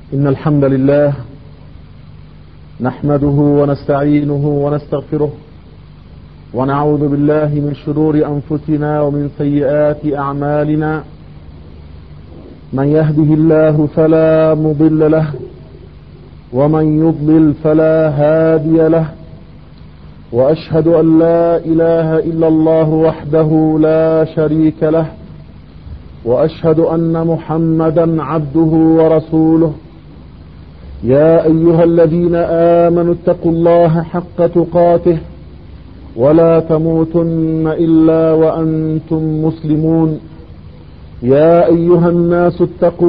إن الحمد لله نحمده ونستعينه ونستغفره ونعوذ بالله من شرور أنفسنا ومن سيئات أعمالنا. من يهده الله فلا مضل له ومن يضلل فلا هادي له، وأشهد أن لا إله إلا الله وحده لا شريك له، وأشهد أن محمدا عبده ورسوله. يا أيها الذين آمنوا اتقوا الله حق تقاته ولا تموتن إلا وأنتم مسلمون. يا أيها الناس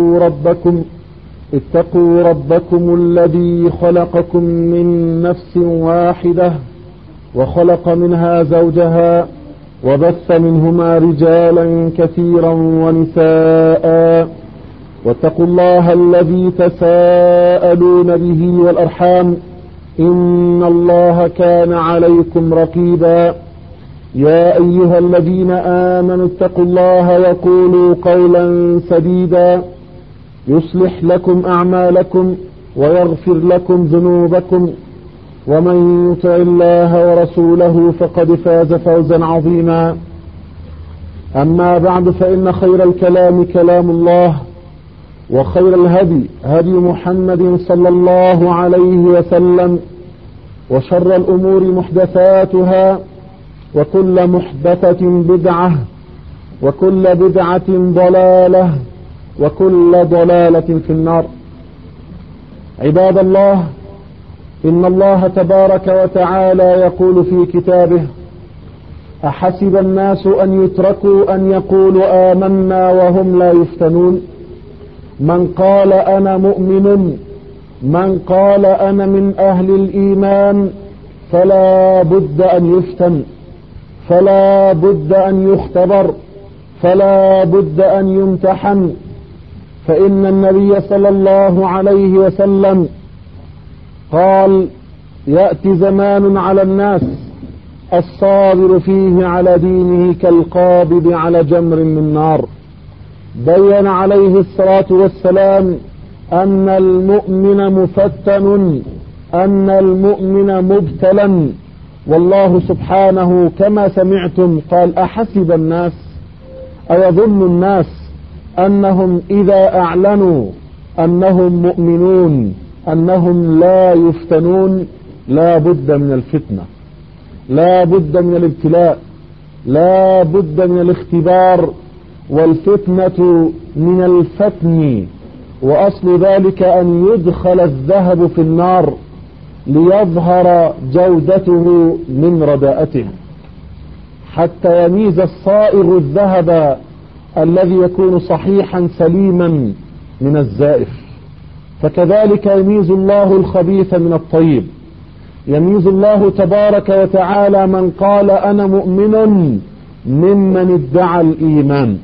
اتقوا ربكم الذي خلقكم من نفس واحدة وخلق منها زوجها وبث منهما رجالا كثيرا ونساء، واتقوا الله الذي تساءلون به والأرحام إن الله كان عليكم رقيبا. يا أيها الذين آمنوا اتقوا الله وقولوا قولا سديدا يصلح لكم أعمالكم ويغفر لكم ذنوبكم، ومن يطع الله ورسوله فقد فاز فوزا عظيما. أما بعد، فإن خير الكلام كلام الله، وخير الهدي هدي محمد صلى الله عليه وسلم، وشر الأمور محدثاتها، وكل محدثة بدعة، وكل بدعة ضلالة، وكل ضلالة في النار. عباد الله، إن الله تبارك وتعالى يقول في كتابه: أحسب الناس أن يتركوا أن يقولوا آمنا وهم لا يفتنون. من قال أنا مؤمن، من قال أنا من أهل الإيمان، فلا بد أن يفتن، فلا بد أن يختبر، فلا بد أن يمتحن. فإن النبي صلى الله عليه وسلم قال: يأتي زمان على الناس الصابر فيه على دينه كالقابض على جمر من نار. بين عليه الصلاة والسلام أن المؤمن مفتن، أن المؤمن مبتلا. والله سبحانه كما سمعتم قال: أحسب الناس، أيظن الناس أنهم إذا أعلنوا أنهم مؤمنون أنهم لا يفتنون؟ لا بد من الفتنة، لا بد من الابتلاء، لا بد من الاختبار. والفتنة من الفتن، وأصل ذلك أن يدخل الذهب في النار ليظهر جودته من رداءته، حتى يميز الصائغ الذهب الذي يكون صحيحا سليما من الزائف. فكذلك يميز الله الخبيث من الطيب. يميز الله تبارك وتعالى من قال أنا مؤمن ممن ادعى الإيمان.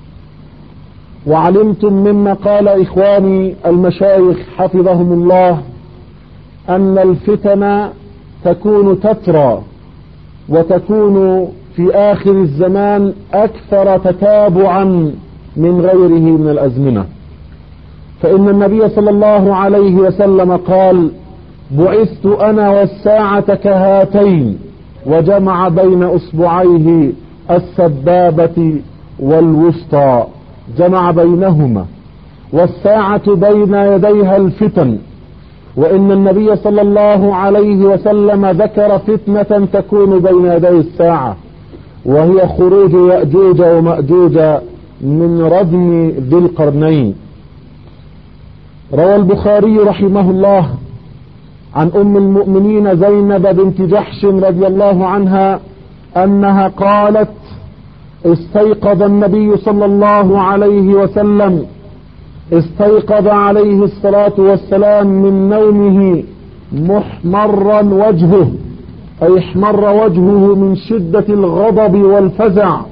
وعلمتم مما قال إخواني المشايخ حفظهم الله أن الفتن تكون تترى، وتكون في آخر الزمان أكثر تتابعا من غيره من الأزمنة. فإن النبي صلى الله عليه وسلم قال: بعثت أنا والساعة كهاتين، وجمع بين أصبعيه السبابة والوسطى، جمع بينهما، والساعة بين يديها الفتن. وإن النبي صلى الله عليه وسلم ذكر فتنة تكون بين يدي الساعة، وهي خروج يأجوج ومأجوج من ردم ذي القرنين. روى البخاري رحمه الله عن أم المؤمنين زينب بنت جحش رضي الله عنها أنها قالت: استيقظ النبي صلى الله عليه وسلم، استيقظ عليه الصلاة والسلام من نومه محمرا وجهه، أي احمر وجهه من شدة الغضب والفزع،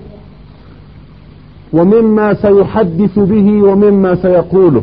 ومما سيحدث به ومما سيقوله.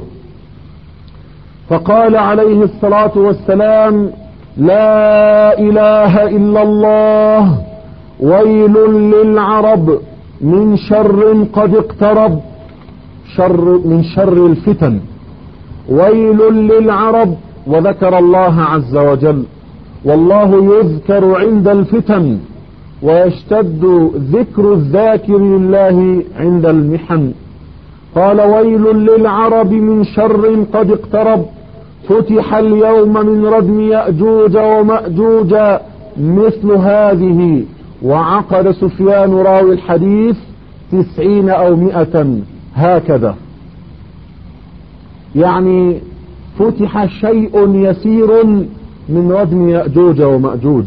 فقال عليه الصلاة والسلام: لا إله إلا الله، ويل للعرب من شر قد اقترب، من شر الفتن. ويل للعرب، وذكر الله عز وجل. والله يذكر عند الفتن، ويشتد ذكر الذاكر لله عند المحن. قال ويل للعرب من شر قد اقترب، فتح اليوم من ردم يأجوج ومأجوج مثل هذه. وعقد سفيان راوي الحديث 90 أو 100 هكذا، يعني فتح شيء يسير من ردم يأجوج ومأجوج.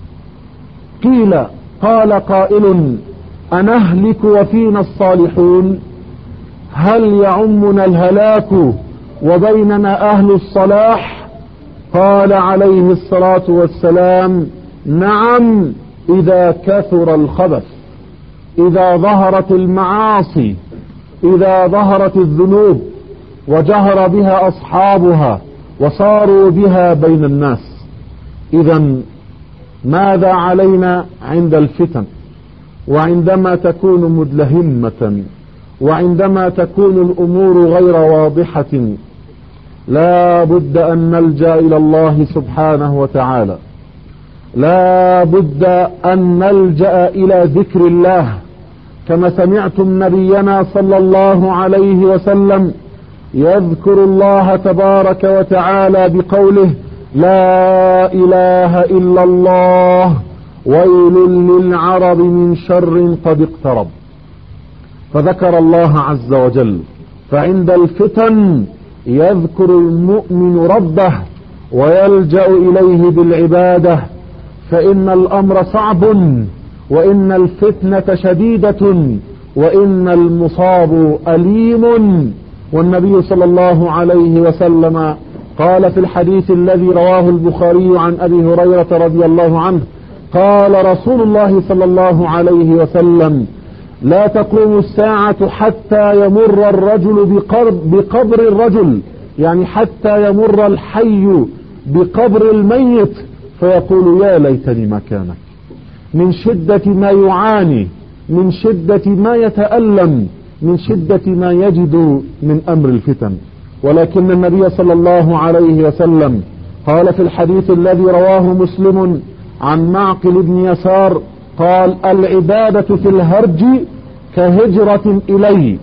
قال قائل أنهلك وفينا الصالحون؟ هل يعمنا الهلاك وبيننا أهل الصلاح؟ قال عليه الصلاة والسلام نعم، إذا كثر الخبث، إذا ظهرت المعاصي، إذا ظهرت الذنوب وجهر بها أصحابها وصاروا بها بين الناس. إذن ماذا علينا عند الفتن، وعندما تكون مدلهمة، وعندما تكون الأمور غير واضحة؟ لا بد أن نلجأ إلى الله سبحانه وتعالى، لا بد أن نلجأ إلى ذكر الله، كما سمعتم نبينا صلى الله عليه وسلم يذكر الله تبارك وتعالى بقوله لا إله إلا الله، ويل للعرب من شر قد اقترب. فذكر الله عز وجل. فعند الفتن يذكر المؤمن ربه ويلجأ إليه بالعبادة، فإن الأمر صعب، وإن الفتنة شديدة، وإن المصاب أليم. والنبي صلى الله عليه وسلم قال في الحديث الذي رواه البخاري عن أبي هريرة رضي الله عنه، قال رسول الله صلى الله عليه وسلم لا تقوم الساعة حتى يمر الرجل بقبر الرجل، يعني حتى يمر الحي بقبر الميت فيقول يا ليتني مكانك، من شدة ما يعاني، من شدة ما يتألم، من شدة ما يجد من أمر الفتن. ولكن النبي صلى الله عليه وسلم قال في الحديث الذي رواه مسلم عن معقل بن يسار قال العبادة في الهرج كهجرة إلي،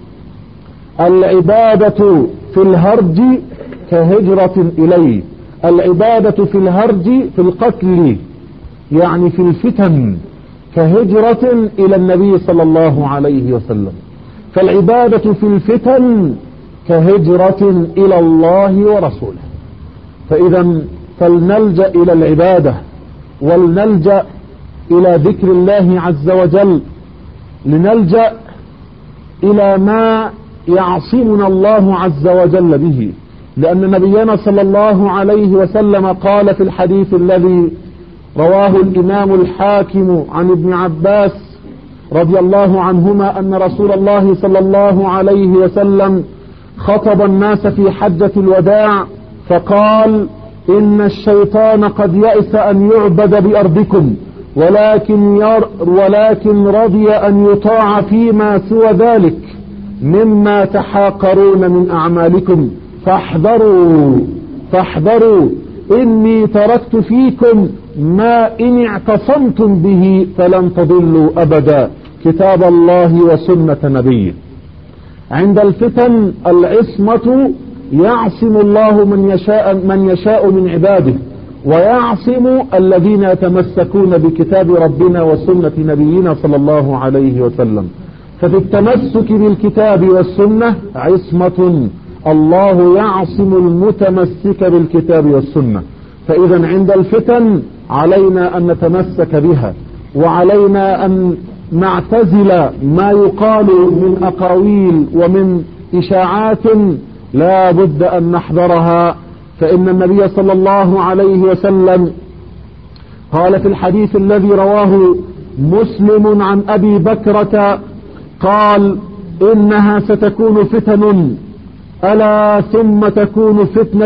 العبادة في الهرج كهجرة إلي. العبادة في الهرج في القتل، يعني في الفتن، كهجرة إلى النبي صلى الله عليه وسلم. فالعبادة في الفتن كهجرة إلى الله ورسوله. فإذا فلنلجأ إلى العبادة، ولنلجأ إلى ذكر الله عز وجل، لنلجأ إلى ما يعصمنا الله عز وجل به. لأن نبينا صلى الله عليه وسلم قال في الحديث الذي رواه الإمام الحاكم عن ابن عباس رضي الله عنهما أن رسول الله صلى الله عليه وسلم خطب الناس في حجة الوداع فقال إن الشيطان قد يأس أن يعبد بأرضكم، ولكن رضي أن يطاع فيما سوى ذلك مما تحاقرون من أعمالكم، فاحذروا إني تركت فيكم ما إن اعتصمتم به فلن تضلوا أبدا، كتاب الله وسنة نبيه. عند الفتن العصمة يعصم الله من يشاء من عباده، ويعصم الذين يتمسكون بكتاب ربنا وسنة نبينا صلى الله عليه وسلم. ففي التمسك بالكتاب والسنة عصمة، الله يعصم المتمسك بالكتاب والسنة. فإذا عند الفتن علينا أن نتمسك بها، وعلينا أن نعتزل ما يقال من أقاويل ومن إشاعات لا بد أن نحذرها. فإن النبي صلى الله عليه وسلم قال في الحديث الذي رواه مسلم عن أبي بكرة قال إنها ستكون فتن، ألا ثم تكون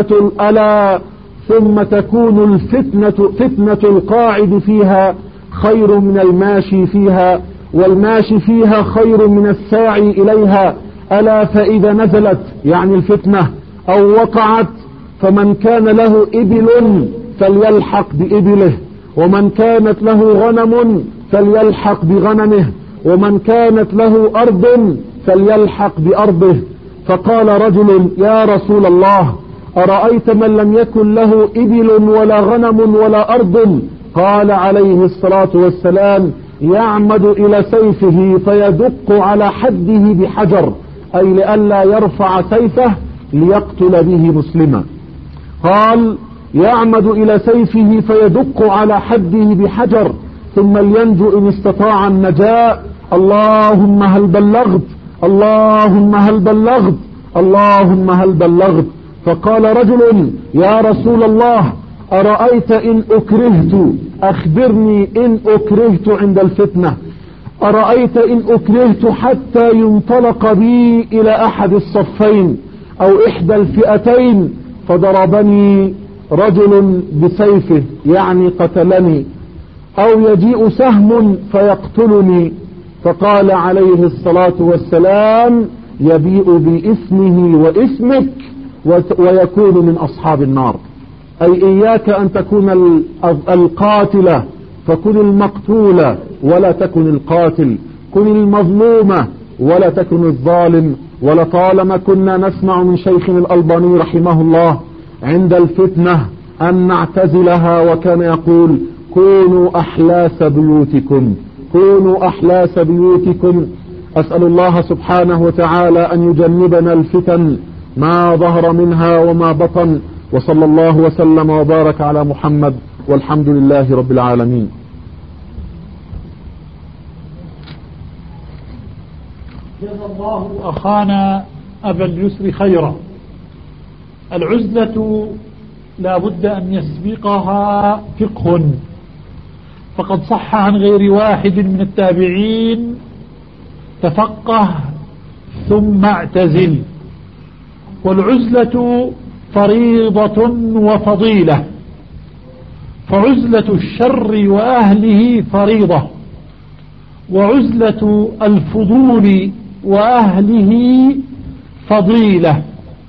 فتنة القاعد فيها خير من الماشي فيها، والماشي فيها خير من الساعي إليها، ألا فإذا نزلت يعني الفتنة أو وقعت، فمن كان له إبل فليلحق بإبله، ومن كانت له غنم فليلحق بغنمه، ومن كانت له أرض فليلحق بأرضه. فقال رجل: يا رسول الله، أرأيت من لم يكن له إبل ولا غنم ولا أرض؟ قال عليه الصلاة والسلام: يعمد إلى سيفه فيدق على حده بحجر، أي لئلا يرفع سيفه ليقتل به مسلما. قال: يعمد إلى سيفه فيدق على حده بحجر ثم لينجو إن استطاع النجاة. اللهم هل بلغت؟ اللهم هل بلغت؟ اللهم هل بلغت؟ فقال رجل: يا رسول الله، أرأيت إن أكرهت؟ أخبرني إن أكرهت عند الفتنة، أرأيت إن أكرهت حتى ينطلق بي إلى أحد الصفين أو إحدى الفئتين فضربني رجل بسيفه، يعني قتلني، أو يجيء سهم فيقتلني. فقال عليه الصلاة والسلام: يبيء باسمه واسمك ويكون من أصحاب النار. أي إياك أن تكون القاتلة فكن المقتولة ولا تكن القاتل، كن المظلومة ولا تكن الظالم. ولطالما كنا نسمع من شيخنا الألباني رحمه الله عند الفتنة أن نعتزلها، وكان يقول: كونوا أحلاس بيوتكم، كونوا أحلاس بيوتكم. أسأل الله سبحانه وتعالى أن يجنبنا الفتن ما ظهر منها وما بطن، وصلى الله وسلم وبارك على محمد، والحمد لله رب العالمين. جزا الله أخانا أبا اليسر خيرا. العزلة لا بد أن يسبقها فقه، فقد صح عن غير واحد من التابعين: تفقه ثم اعتزل. والعزلة فريضة وفضيلة، فعزلة الشر وأهله فريضة، وعزلة الفضول وأهله فضيلة.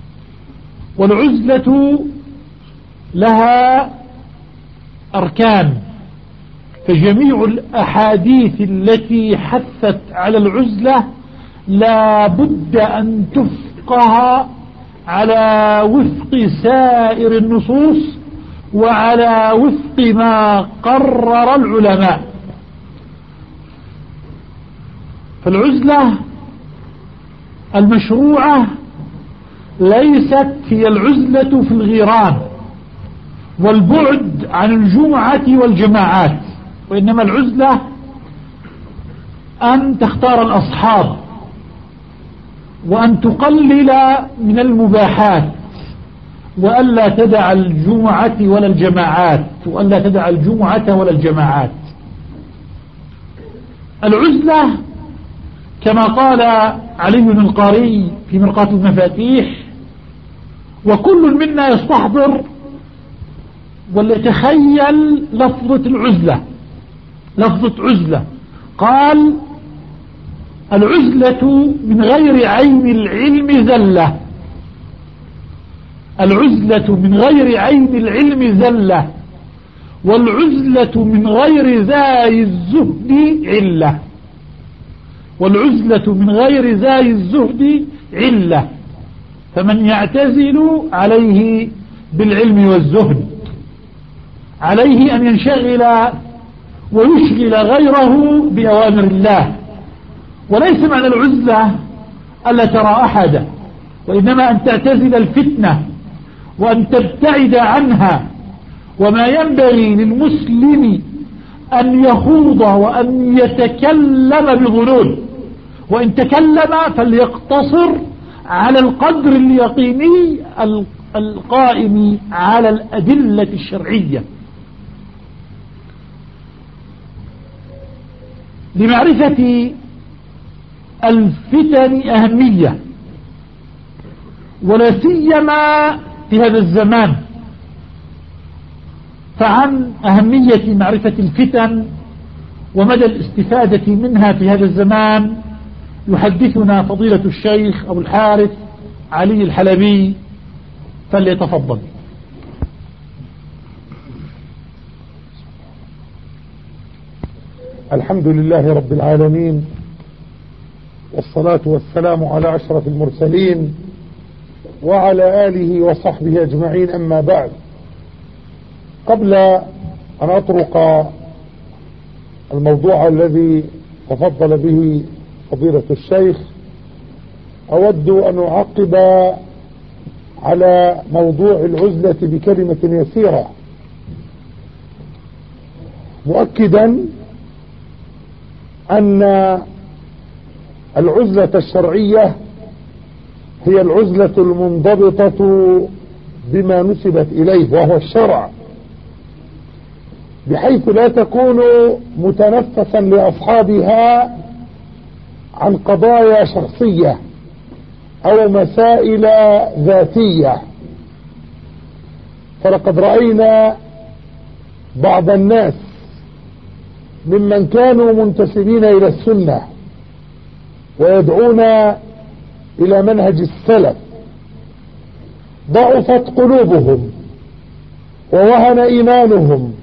والعزلة لها أركان، فجميع الأحاديث التي حثت على العزلة لا بد أن تفقه على وفق سائر النصوص وعلى وفق ما قرر العلماء. فالعزلة المشروعة ليست هي العزلة في الغيران والبعد عن الجمعة والجماعات، وإنما العزلة أن تختار الأصحاب، وأن تقلل من المباحات، وألا تدع الجمعة ولا الجماعات، وألا تدع الجمعة ولا الجماعات. العزلة كما قال علي بن القاري في مرقاة المفاتيح: وكل منا يستحضر وليتخيل لفظة العزلة، لفظة عزلة. قال: العزلة من غير عين العلم زلة، العزلة من غير عين العلم زلة، والعزلة من غير زاي الزهد علة، والعزلة من غير زاي الزهد علة. فمن يعتزل عليه بالعلم والزهد، عليه أن ينشغل ويشغل غيره بأوامر الله. وليس معنى العزلة ألا ترى أحدا، وإنما أن تعتزل الفتنة وأن تبتعد عنها. وما ينبغي للمسلم أن يخوض وأن يتكلم بظنون، وإن تكلم فليقتصر على القدر اليقيني القائم على الأدلة الشرعية. لمعرفة الفتن أهمية، ولا سيما في هذا الزمان. فعن أهمية معرفة الفتن ومدى الاستفادة منها في هذا الزمان يحدثنا فضيلة الشيخ أبو الحارث علي الحلبي فليتفضل. الحمد لله رب العالمين، والصلاة والسلام على أشرف المرسلين وعلى آله وصحبه أجمعين. أما بعد، قبل أن أطرق الموضوع الذي تفضل به فضيلة الشيخ، أود أن أعقب على موضوع العزلة بكلمة يسيرة، مؤكدا أن العزلة الشرعية هي العزلة المنضبطة بما نسبت إليه وهو الشرع، بحيث لا تكون متنفسا لأصحابها عن قضايا شخصية أو مسائل ذاتية. فلقد رأينا بعض الناس ممن كانوا منتسبين إلى السنة ويدعون إلى منهج السلف ضعفت قلوبهم ووهن إيمانهم،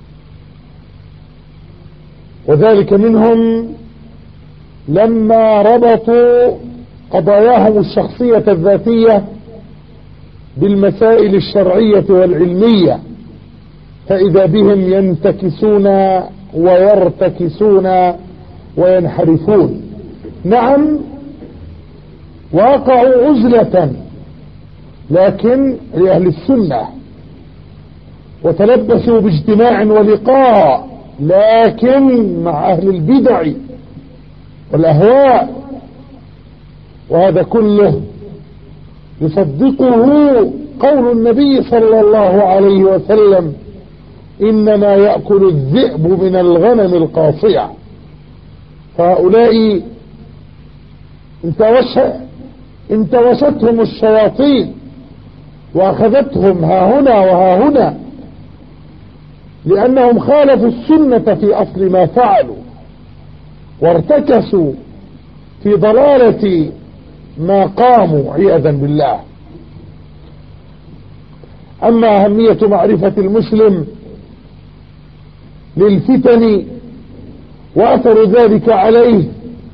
وذلك منهم لما ربطوا قضاياهم الشخصية الذاتية بالمسائل الشرعية والعلمية، فإذا بهم ينتكسون ويرتكسون وينحرفون. نعم، وقعوا عزلة لكن لأهل السنة، وتلبسوا باجتماع ولقاء لكن مع أهل البدع والأهواء، وهذا كله يصدقه قول النبي صلى الله عليه وسلم: إنما يأكل الذئب من الغنم القاصية. فهؤلاء انتوشتهم الشياطين وأخذتهم ها هنا وها هنا، لأنهم خالفوا السنة في أصل ما فعلوا، وارتكسوا في ضلالة ما قاموا عياذا بالله. أما أهمية معرفة المسلم للفتن وأثر ذلك عليه،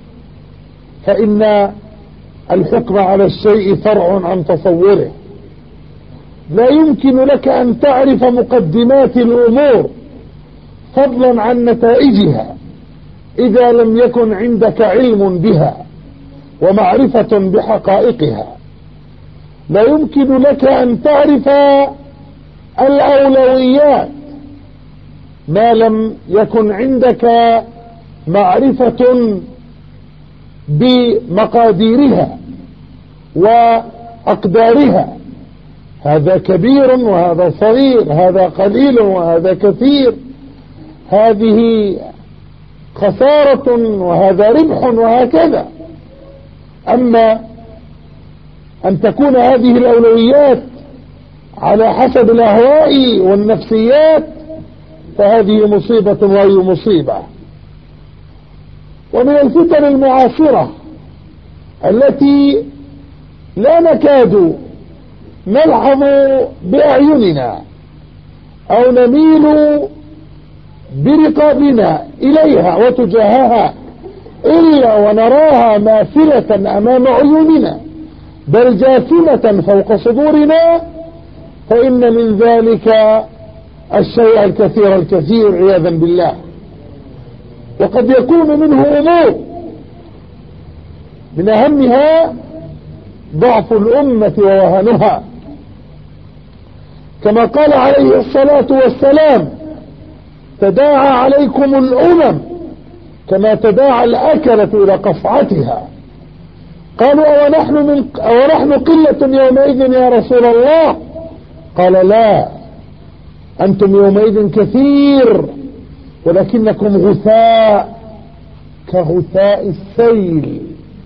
فإن الحكم على الشيء فرع عن تصوره. لا يمكن لك أن تعرف مقدمات الأمور فضلا عن نتائجها إذا لم يكن عندك علم بها ومعرفة بحقائقها. لا يمكن لك أن تعرف الأولويات ما لم يكن عندك معرفة بمقاديرها وأقدارها. هذا كبير وهذا صغير، هذا قليل وهذا كثير، هذه خسارة وهذا ربح، وهكذا. أما أن تكون هذه الأولويات على حسب الأهواء والنفسيات فهذه مصيبة وهي مصيبة. ومن الفتن المعاصرة التي لا نكاد نلحظ بأعيننا أو نميل برقابنا إليها وتجاهها إلا ونراها ماثلة أمام عيوننا، بل جاثمة فوق صدورنا، فإن من ذلك الشيء الكثير الكثير عياذا بالله. وقد يكون منه أمور من أهمها ضعف الأمة ووهنها، كما قال عليه الصلاة والسلام: تداعى عليكم الأمم كما تداعى الأكلة إلى قصعتها. قالوا: ونحن قلة يومئذ يا رسول الله؟ قال: لا، أنتم يومئذ كثير ولكنكم غثاء كغثاء السيل.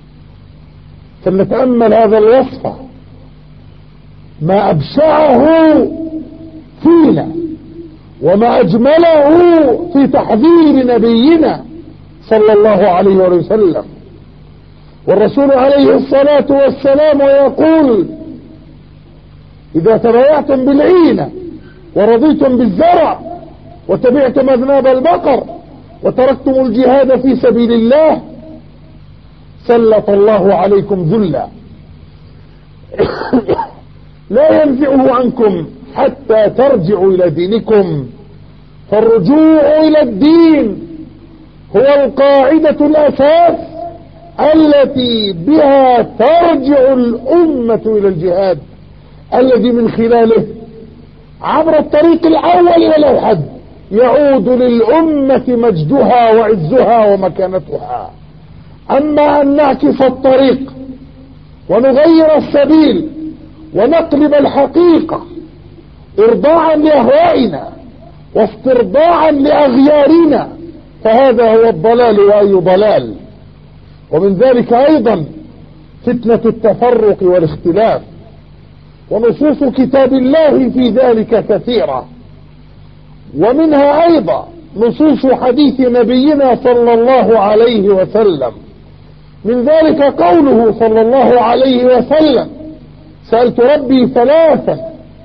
فلنتأمل هذا الوصف، ما أبشعه فينا وما أجمله في تحذير نبينا صلى الله عليه وسلم. والرسول عليه الصلاة والسلام يقول: إذا تبايعتم بالعينة ورضيتم بالزرع وتبعتم أذناب البقر وتركتم الجهاد في سبيل الله سلط الله عليكم ذلا لا ينزعه عنكم حتى ترجعوا إلى دينكم. فالرجوع إلى الدين هو القاعدة الأساس التي بها ترجع الأمة إلى الجهاد الذي من خلاله عبر الطريق الأول والأوحد يعود للأمة مجدها وعزها ومكانتها. أما أن نعكس الطريق ونغير السبيل ونقلب الحقيقة إرضاعا لأهوائنا واسترضاعا لأغيارنا فهذا هو الضلال وأي ضلال. ومن ذلك أيضا فتنة التفرق والاختلاف، ونصوص كتاب الله في ذلك كثيرة، ومنها أيضا نصوص حديث نبينا صلى الله عليه وسلم. من ذلك قوله صلى الله عليه وسلم: سألت ربي ثلاثا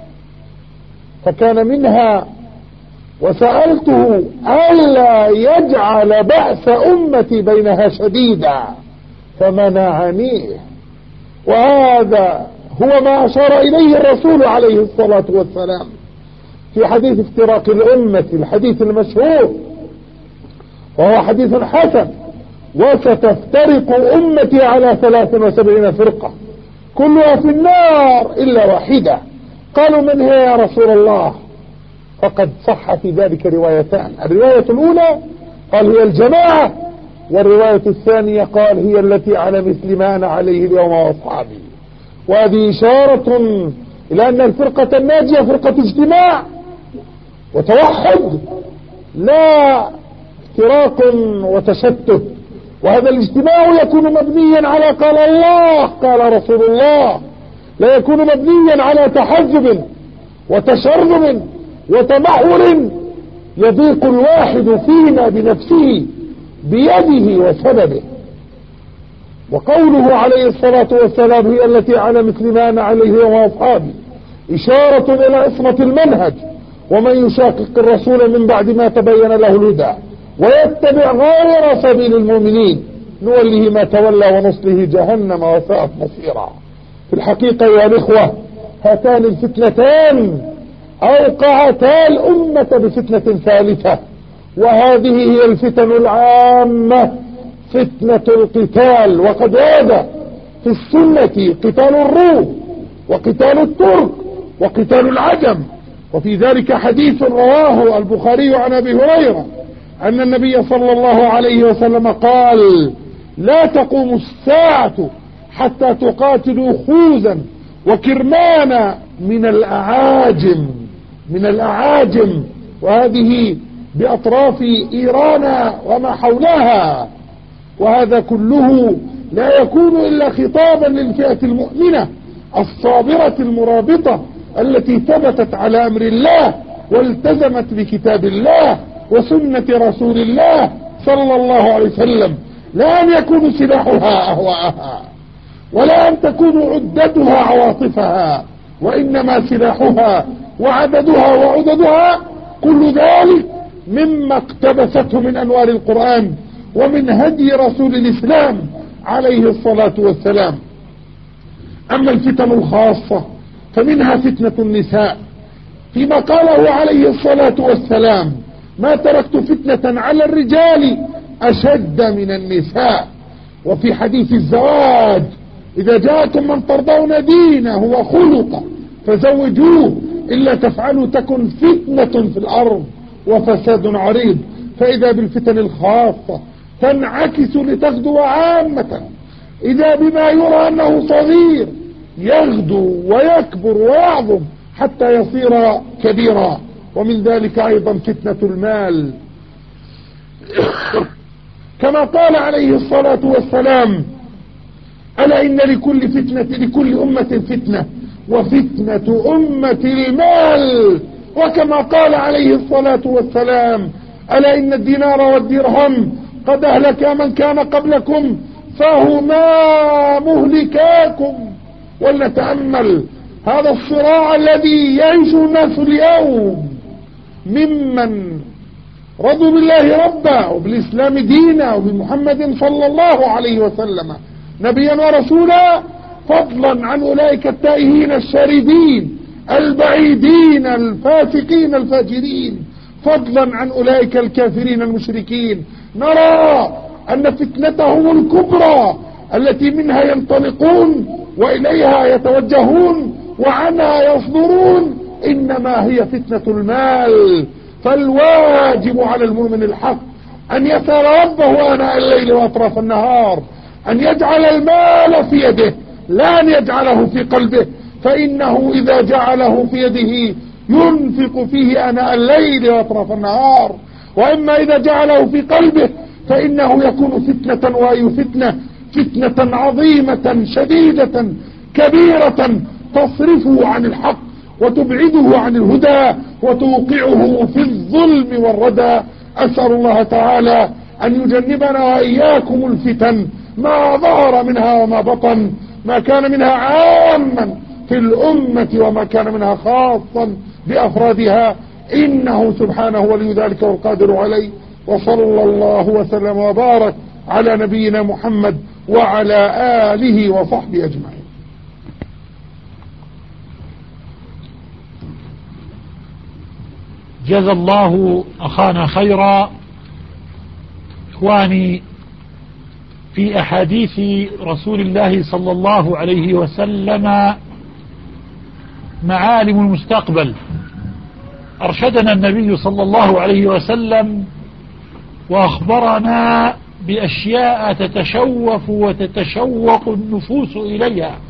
فكان منها وسألته ألا يجعل بأس أمتي بينها شديدا فمنعنيه. وهذا هو ما أشار إليه الرسول عليه الصلاة والسلام في حديث افتراق الأمة، الحديث المشهور، وهو حديث حسن: وستفترق أمتي على 73 فرقة كلها في النار إلا واحدة. قالوا: من هي يا رسول الله؟ فقد صح في ذلك روايتان، الرواية الأولى قال هي الجماعة، والرواية الثانية قال هي التي على مثل ما أنا عليه اليوم وأصحابي. وهذه إشارة إلى أن الفرقة الناجية فرقة اجتماع وتوحد، لا افتراق وتشتت. وهذا الاجتماع يكون مبنيا على قال الله قال رسول الله، لا يكون مبنيا على تحزب وتشرذم وتمحور يضيق الواحد فينا بنفسه بيده وسببه. وقوله عليه الصلاة والسلام هي التي على مثل ما أنا عليه وأصحابي إشارة إلى عصمة المنهج. ومن يشاقق الرسول من بعد ما تبين له الهدى ويتبع غير سبيل المؤمنين نوله ما تولى ونصله جهنم وساءت مصيرا. في الحقيقة يا الإخوة هاتان الفتنتان أوقعتا الأمة بفتنة ثالثة، وهذه هي الفتن العامة، فتنة القتال. وقد ورد في السنة قتال الروم وقتال الترك وقتال العجم، وفي ذلك حديث رواه البخاري عن أبي هريرة أن النبي صلى الله عليه وسلم قال: لا تقوم الساعة حتى تقاتلوا خوزا وكرمانا من الأعاجم، وهذه بأطراف إيران وما حولها. وهذا كله لا يكون إلا خطابا للفئة المؤمنة الصابرة المرابطة التي ثبتت على أمر الله والتزمت بكتاب الله وسنة رسول الله صلى الله عليه وسلم، لا أن يكون سلاحها أهواءها ولا أن تكون عدتها عواطفها، وإنما سلاحها وعددها وعددها كل ذلك مما اقتبسته من أنوار القرآن ومن هدي رسول الإسلام عليه الصلاة والسلام. أما الفتن الخاصة فمنها فتنة النساء، فيما قاله عليه الصلاة والسلام: ما تركت فتنة على الرجال أشد من النساء. وفي حديث الزواج: إذا جاءكم من ترضون دينه وخلقه فزوجوه إلا تفعلوا تكن فتنة في الأرض وفساد عريض. فإذا بالفتن الخاصة تنعكس لتغدو عامة، إذا بما يرى أنه صغير يغدو ويكبر ويعظم حتى يصير كبيرا. ومن ذلك أيضا فتنة المال، كما قال عليه الصلاة والسلام: ألا إن لكل أمة فتنة وفتنة أمة المال. وكما قال عليه الصلاة والسلام: ألا إن الدينار والدرهم قد أهلك من كان قبلكم فهما مهلكاكم. ولنتأمل هذا الصراع الذي يعيش الناس اليوم ممن رضوا بالله ربا وبالإسلام دينا وبمحمد صلى الله عليه وسلم نبيا ورسولا، فضلا عن أولئك التائهين الشاردين البعيدين الفاسقين الفاجرين، فضلا عن أولئك الكافرين المشركين. نرى أن فتنتهم الكبرى التي منها ينطلقون وإليها يتوجهون وعنها يصدرون إنما هي فتنة المال. فالواجب على المؤمن الحق أن يسأل ربه آناء الليل وأطراف النهار أن يجعل المال في يده، لا أن يجعله في قلبه، فإنه إذا جعله في يده ينفق فيه آناء الليل وأطراف النهار، وإما إذا جعله في قلبه فإنه يكون فتنة، وأي فتنة عظيمة شديدة كبيرة تصرفه عن الحق وتبعده عن الهدى وتوقعه في الظلم والردى. أسأل الله تعالى أن يجنبنا وإياكم الفتن ما ظهر منها وما بطن، ما كان منها عاما في الأمة وما كان منها خاصا بأفرادها، إنه سبحانه ولي ذلك والقادر عليه. وصلى الله وسلم وبارك على نبينا محمد وعلى آله وصحبه أجمعين. جزا الله أخانا خيرا. إخواني، في أحاديث رسول الله صلى الله عليه وسلم معالم المستقبل، أرشدنا النبي صلى الله عليه وسلم وأخبرنا بأشياء تتشوف وتتشوق النفوس إليها،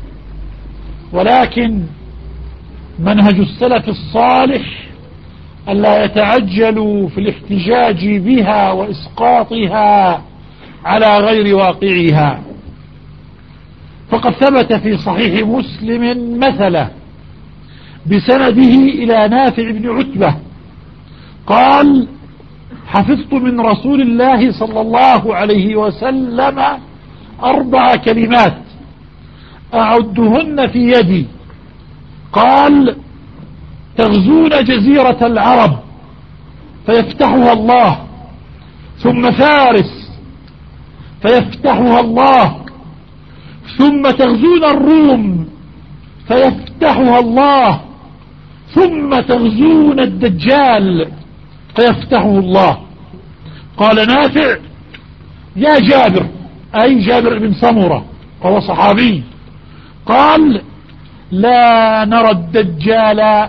ولكن منهج السلف الصالح ألا يتعجلوا في الاحتجاج بها وإسقاطها على غير واقعها. فقد ثبت في صحيح مسلم مثلا بسنده إلى نافع بن عتبة قال: حفظت من رسول الله صلى الله عليه وسلم 4 كلمات أعدهن في يدي. قال: تغزون جزيرة العرب فيفتحها الله، ثم فارس فيفتحها الله، ثم تغزون الروم فيفتحها الله، ثم تغزون الدجال فيفتحه الله. قال نافع: يا جابر، أي جابر بن سمرة وهو صحابي، قال: لا نرى الدجال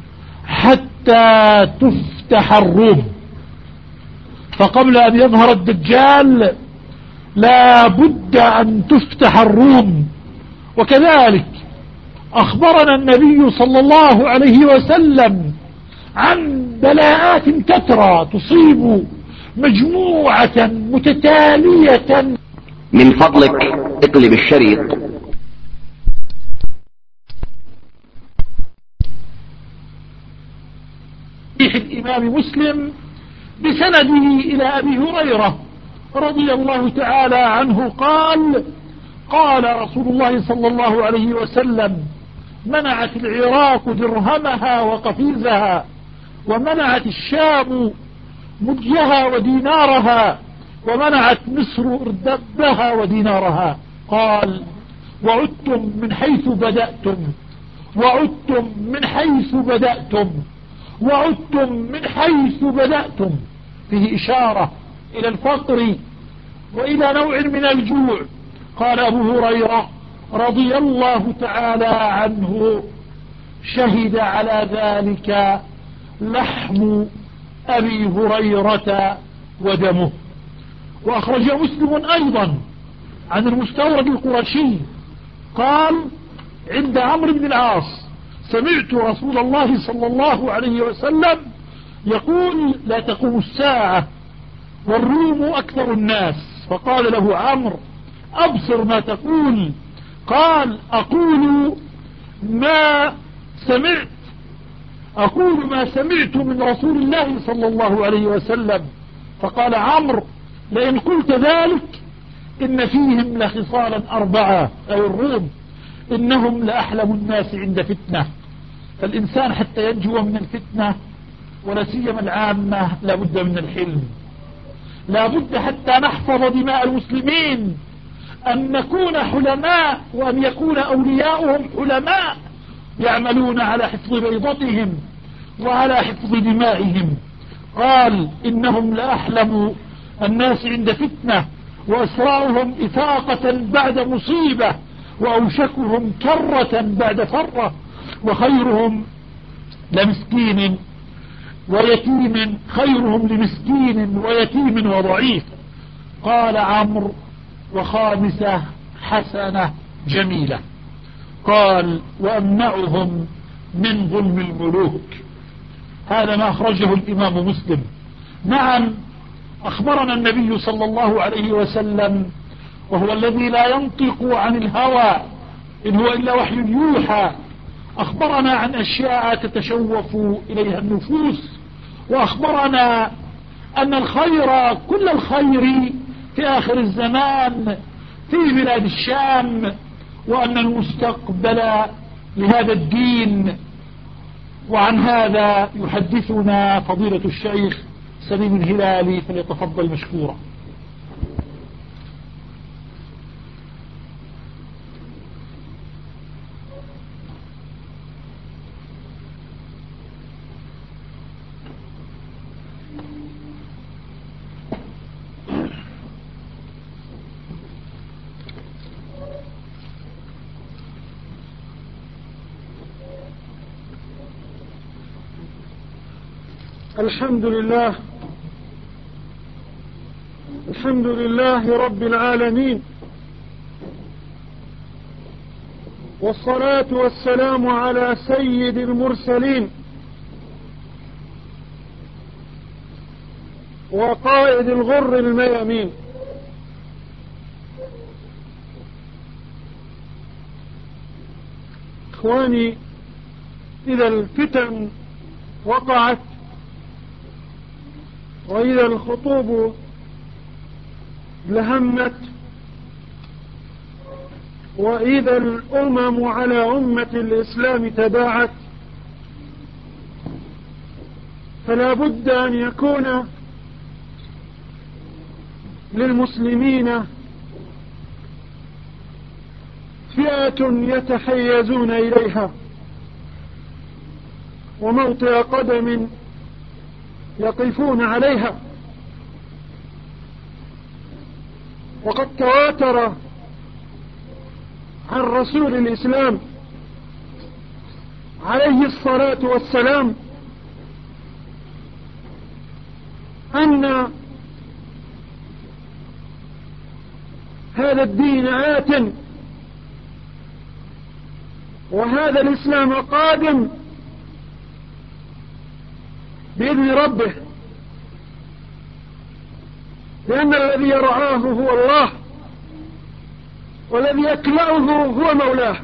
حتى تفتح الروم، فقبل أن يظهر الدجال لا بد أن تفتح الروم. وكذلك أخبرنا النبي صلى الله عليه وسلم عن بلاءات كثرة تصيب مجموعة متتالية. من فضلك اقلب الشريط. الإمام مسلم بسنده إلى أبي هريرة رضي الله تعالى عنه قال: قال رسول الله صلى الله عليه وسلم: منعت العراق درهمها وقفيزها، ومنعت الشام مديها ودينارها، ومنعت مصر اردبها ودينارها. قال: وعدتم من حيث بدأتم، وعدتم من حيث بدأتم، وعدتم من حيث بدأتم. فيه إشارة إلى الفقر وإلى نوع من الجوع. قال أبو هريرة رضي الله تعالى عنه: شهد على ذلك لحم أبي هريرة ودمه. وأخرج مسلم أيضا عن المستورد القرشي قال: عند عمرو بن العاص سمعت رسول الله صلى الله عليه وسلم يقول: لا تقوم الساعة والروم أكثر الناس. فقال له عمرو: أبصر ما تقول. قال: أقول ما سمعت من رسول الله صلى الله عليه وسلم. فقال عمرو: لئن قلت ذلك إن فيهم لخصالا 4، أي الروم، إنهم لأحلم الناس عند فتنة. فالإنسان حتى ينجو من الفتنة ولا سيما العامة لا بد من الحلم، لا بد حتى نحفظ دماء المسلمين أن نكون حلماء، وأن يكون أولياؤهم حلماء يعملون على حفظ بيضتهم وعلى حفظ دمائهم. قال إنهم لأحلم الناس عند فتنة وأسرعهم إفاقة بعد مصيبة وأوشكهم كرة بعد فرة، وخيرهم لمسكين ويتيم، خيرهم لمسكين ويتيم وضعيف. قال عمرو: وخامسة حسنة جميلة، قال: وأمنعهم من ظلم الملوك. هذا ما أخرجه الإمام مسلم. نعم، أخبرنا النبي صلى الله عليه وسلم، وهو الذي لا ينطق عن الهوى إن هو إلا وحي يوحى، أخبرنا عن أشياء تتشوف إليها النفوس، وأخبرنا أن الخير كل الخير في آخر الزمان في بلاد الشام، وأن المستقبل لهذا الدين. وعن هذا يحدثنا فضيلة الشيخ سليم الهلالي، فليتفضل مشكورا. الحمد لله رب العالمين، والصلاة والسلام على سيد المرسلين وقائد الغر الميامين. إخواني، إذا الفتن وقعت وإذا الخطوب لهمت وإذا الأمم على أمة الإسلام تباعت، فلا بد أن يكون للمسلمين فئة يتحيزون إليها وموطئ قدم يقفون عليها. وقد تواتر عن رسول الإسلام عليه الصلاة والسلام أن هذا الدين آت، وهذا الإسلام قادم بإذن ربه، لأن الذي يرعاه هو الله، والذي يكلأه هو مولاه.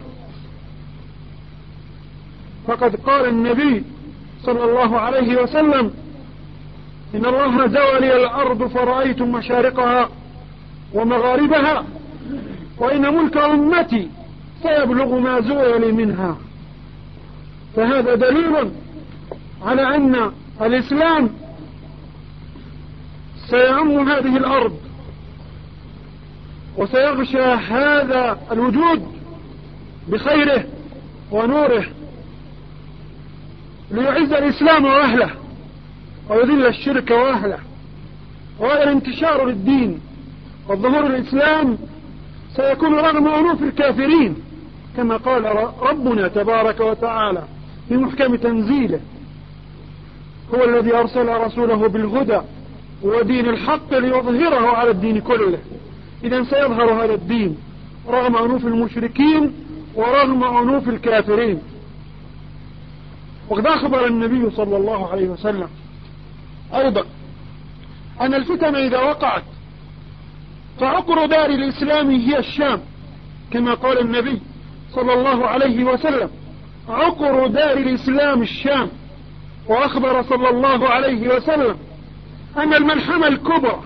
فقد قال النبي صلى الله عليه وسلم: إن الله زوى لي الأرض فرأيت مشارقها ومغاربها، وإن ملك أمتي سيبلغ ما زوى لي منها. فهذا دليل على أن الإسلام سيعم هذه الأرض وسيغشى هذا الوجود بخيره ونوره، ليعز الإسلام وأهله ويذل الشرك وأهله، وهذا الانتشار للدين والظهور الإسلام سيكون رغم أنوف الكافرين، كما قال ربنا تبارك وتعالى في محكم تنزيله: هو الذي أرسل رسوله بالهدى ودين الحق ليظهره على الدين كله. إذن سيظهر هذا الدين رغم أنوف المشركين ورغم أنوف الكافرين. وقد أخبر النبي صلى الله عليه وسلم أيضا أن الفتن إذا وقعت فعقر دار الإسلام هي الشام، كما قال النبي صلى الله عليه وسلم: عقر دار الإسلام الشام. وأخبر صلى الله عليه وسلم أن الملحمة الكبرى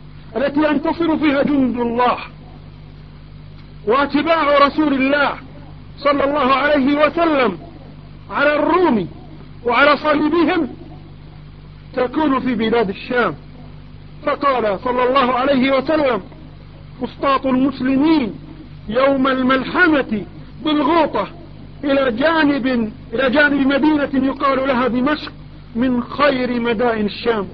التي ينتصر فيها جند الله واتباع رسول الله صلى الله عليه وسلم على الروم وعلى صليبهم تكون في بلاد الشام. فقال صلى الله عليه وسلم: فسطاط المسلمين يوم الملحمة بالغوطة إلى جانب مدينة يقال لها دمشق من خير مدائن الشام.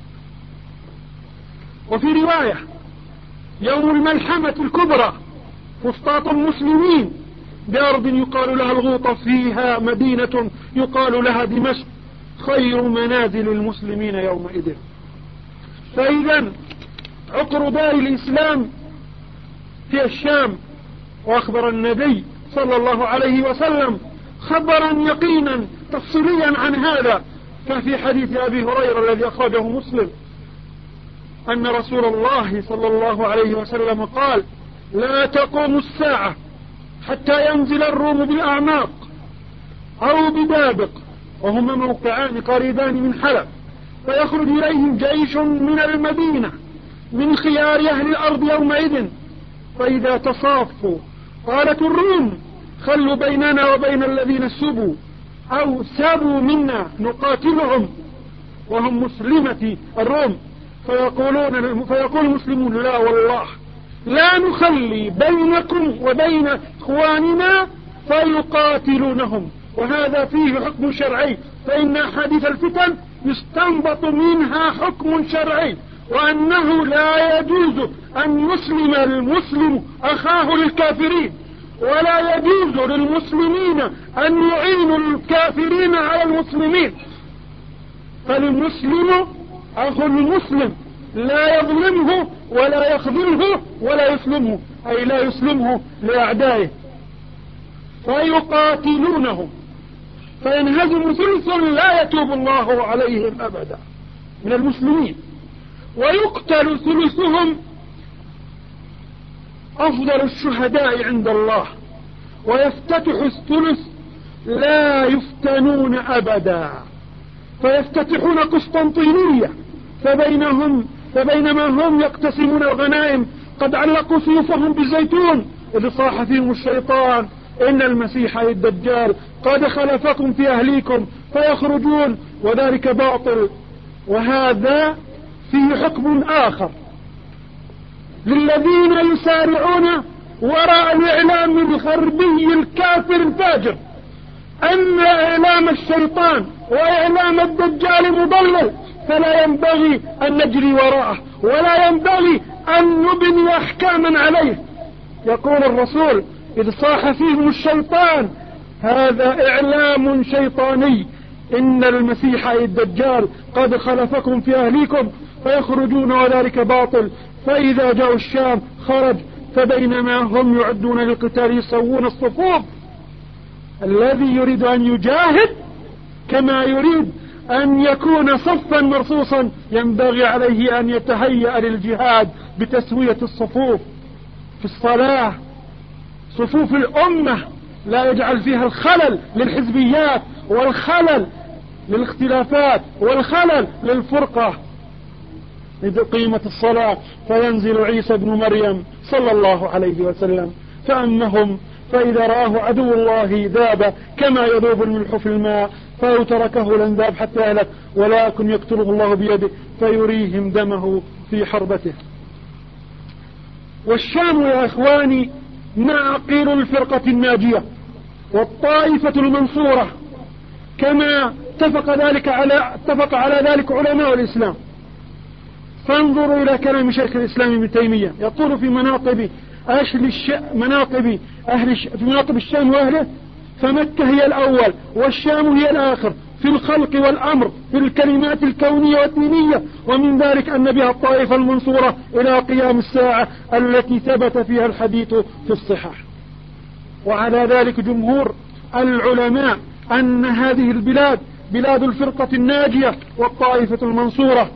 وفي رواية: يوم الملحمة الكبرى فسطاط المسلمين بأرض يقال لها الغوطة فيها مدينة يقال لها دمشق خير منازل المسلمين يومئذ. فإذا عقر دار الإسلام في الشام. وأخبر النبي صلى الله عليه وسلم خبرا يقينا تفصيليا عن هذا، ففي حديث أبي هريرة الذي أخرجه مسلم أن رسول الله صلى الله عليه وسلم قال: لا تقوم الساعة حتى ينزل الروم بالأعماق أو بدابق، وهما موقعان قريبان من حلب، فيخرج إليهم جيش من المدينة من خيار أهل الأرض يومئذ، فإذا تصافوا قالت الروم: خلوا بيننا وبين الذين سبوا أو سابوا منا نقاتلهم، وهم مسلمة الروم. فيقول المسلمون: لا والله لا نخلي بينكم وبين إخواننا، فيقاتلونهم. وهذا فيه حكم شرعي، فإن أحاديث الفتن يستنبط منها حكم شرعي، وأنه لا يجوز أن يسلم المسلم أخاه للكافرين، ولا يجوز للمسلمين أن يعينوا الكافرين على المسلمين. فالمسلم أخو المسلم لا يظلمه ولا يخذله ولا يسلمه، أي لا يسلمه لأعدائه. فيقاتلونهم فينهزم ثلث لا يتوب الله عليهم أبدا من المسلمين، ويقتل ثلثهم أفضل الشهداء عند الله، ويفتتح الثلث لا يفتنون أبدا، فيفتتحون قسطنطينية، فبينما هم يقتسمون الغنائم قد علقوا سيوفهم بالزيتون إذ صاح فيهم الشيطان: إن المسيح الدجال قد خلفكم في أهليكم، فيخرجون، وذلك باطل. وهذا فيه حكم آخر للذين يسارعون وراء الإعلام الغربي الكافر الفاجر، أن إعلام الشيطان وإعلام الدجال مضلل، فلا ينبغي أن نجري وراءه، ولا ينبغي أن نبني أحكاما عليه. يقول الرسول: إذ صاح فيهم الشيطان هذا إعلام شيطاني، إن المسيح الدجال قد خلفكم في أهليكم، فيخرجون، وذلك باطل. فإذا جاءوا الشام خرج، فبينما هم يعدون للقتال يسوون الصفوف. الذي يريد أن يجاهد كما يريد أن يكون صفا مرصوصا ينبغي عليه أن يتهيأ للجهاد بتسوية الصفوف في الصلاة، صفوف الأمة، لا يجعل فيها الخلل للحزبيات والخلل للاختلافات والخلل للفرقة. لقيمة الصلاة فينزل عيسى بن مريم صلى الله عليه وسلم فأمهم، فإذا رآه عدو الله ذاب كما يذوب الملح في الماء، فلو تركه لنذاب حتى يهلك، ولكن يقتله الله بيده فيريهم دمه في حربته. والشام يا إخواني معقل الفرقة الناجية والطائفة المنصورة، كما اتفق على ذلك علماء الإسلام. فانظروا إلى كلام شيخ الإسلام ابن تيمية يقول في مناقب الشام وأهله: فمكة هي الأول والشام هي الآخر في الخلق والأمر في الكلمات الكونية والدينية، ومن ذلك أن بها الطائفة المنصورة إلى قيام الساعة التي ثبت فيها الحديث في الصحاح. وعلى ذلك جمهور العلماء أن هذه البلاد بلاد الفرقة الناجية والطائفة المنصورة،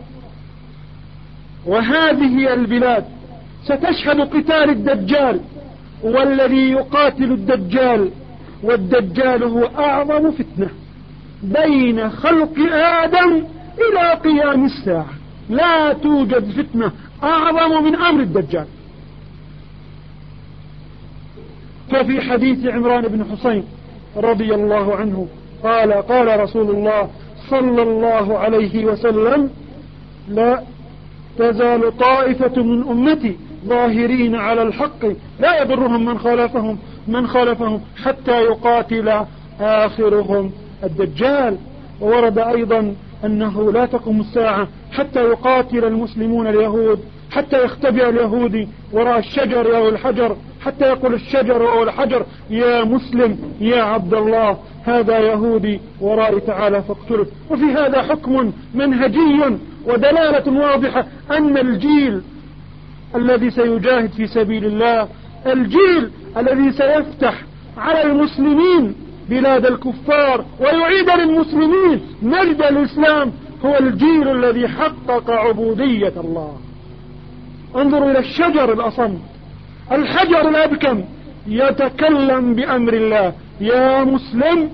وهذه البلاد ستشهد قتال الدجال، والذي يقاتل الدجال، والدجال هو أعظم فتنة بين خلق آدم إلى قيام الساعة. لا توجد فتنة أعظم من أمر الدجال. ففي حديث عمران بن حسين رضي الله عنه قال رسول الله صلى الله عليه وسلم: لا تزال طائفة من أمتي ظاهرين على الحق لا يضرهم من خالفهم حتى يقاتل آخرهم الدجال. وورد أيضا أنه لا تقوم الساعة حتى يقاتل المسلمون اليهود، حتى يختبئ اليهودي وراء الشجر أو الحجر، حتى يقول الشجر أو الحجر: يا مسلم يا عبد الله، هذا يهودي ورائي تعالى فاقتله. وفي هذا حكم منهجي ودلالة واضحة أن الجيل الذي سيجاهد في سبيل الله، الجيل الذي سيفتح على المسلمين بلاد الكفار ويعيد للمسلمين مجد الإسلام، هو الجيل الذي حقق عبودية الله. انظروا إلى الشجر الأصم، الحجر الأبكم يتكلم بأمر الله: يا مسلم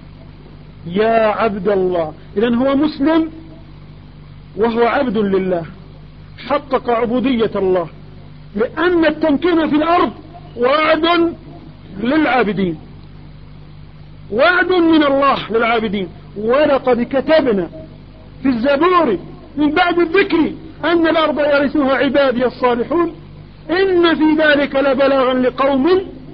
يا عبد الله. إذن هو مسلم وهو عبد لله، حقق عبودية الله، لأن التمكين في الأرض وعد للعابدين، وعد من الله للعابدين. ولقد كتبنا في الزبور من بعد الذكر أن الأرض يرثها عبادي الصالحون إن في ذلك لبلاغا لقوم